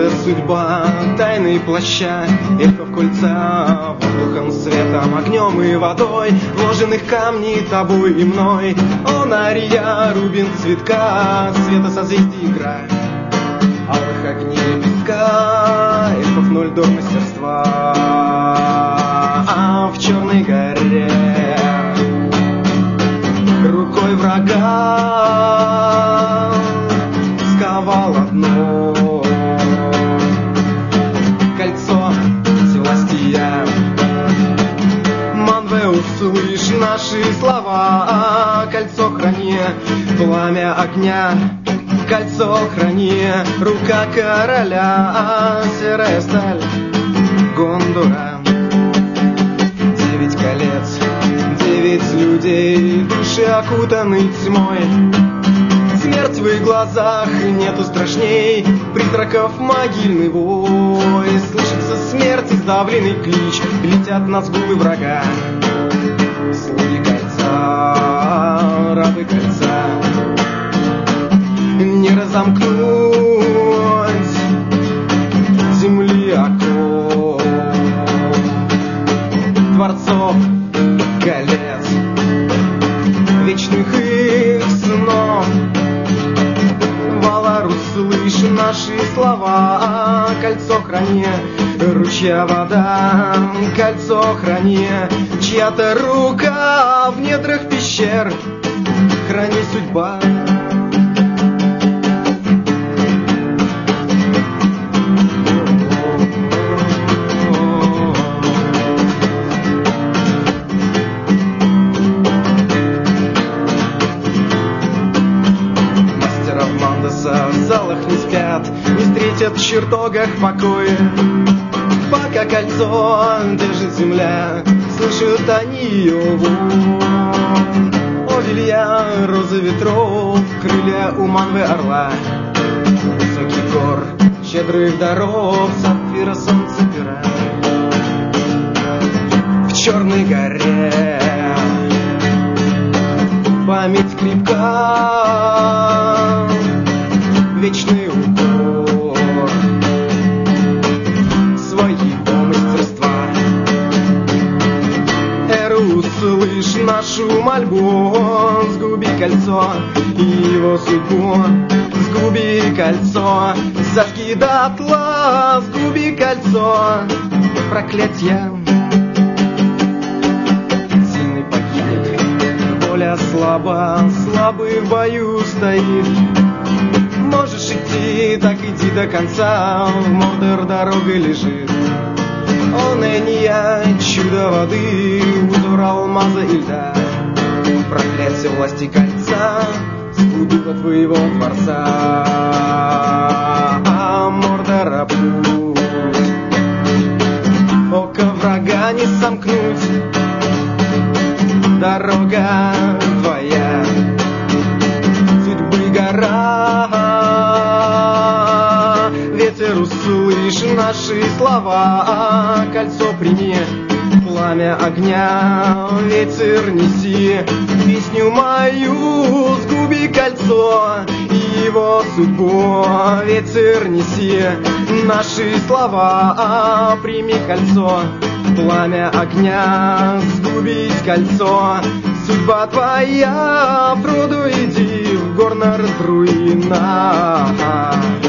Это судьба тайны плаща, эльфов кольца, воздухом, светом, огнем и водой, вложенных камней тобой и мной. О, Нария, рубин цветка, света созвездий игра, алых огней лепестка, эльфов 0 дор мастерства. А в Черной горе рукой врага сковал одно кольцо Селастия. Манве, услышь наши слова, кольцо храни, пламя огня, кольцо храни, рука короля, серая сталь Гондора. 9 колец, 9 людей, души окутаны тьмой. Смерть в их глазах, нету страшней призраков могильный вой. Слышится смерть и сдавленный клич, летят на сгулы врага. Слуги кольца, рабы кольца, не разомкнуть земли оков, дворцов, колец, вечных их снов. Валар, услышь наши слова, кольцо храни, ручья вода, кольцо храни, чья-то рука в недрах пещер, храни судьба. В залах не спят, не встретят в чертогах покоя. Пока кольцо держит земля, слышат они ее вон. О, вилья, розы ветров, крылья у Манве орла, высоких гор, щедрых даров, сапфира, солнце, пера. В Черной горе память крепка, вечный укор своего мастерства. Эру, услышь нашу мольбу, сгуби кольцо и его судьбу. Сгуби кольцо, зажги дотла, сгуби кольцо, проклятье. Сильный погибнет, воля слаба, слабый в бою стоит. Можешь идти, так иди до конца, в Мордор дорога лежит. О, Нэнья, чудо воды, узор алмаза и льда, проклятие власти кольца, сгубило твоего творца. А Мордора путь, око врага не сомкнуть, дорога твоя, судьбы гора. Ветер, услышь наши слова, кольцо прими, пламя огня, ветер неси, песню мою, сгуби кольцо и его судьбу. Ветер неси наши слова, прими кольцо, пламя огня, сгубить кольцо. Судьба твоя, Фродо, иди в Горнар руина.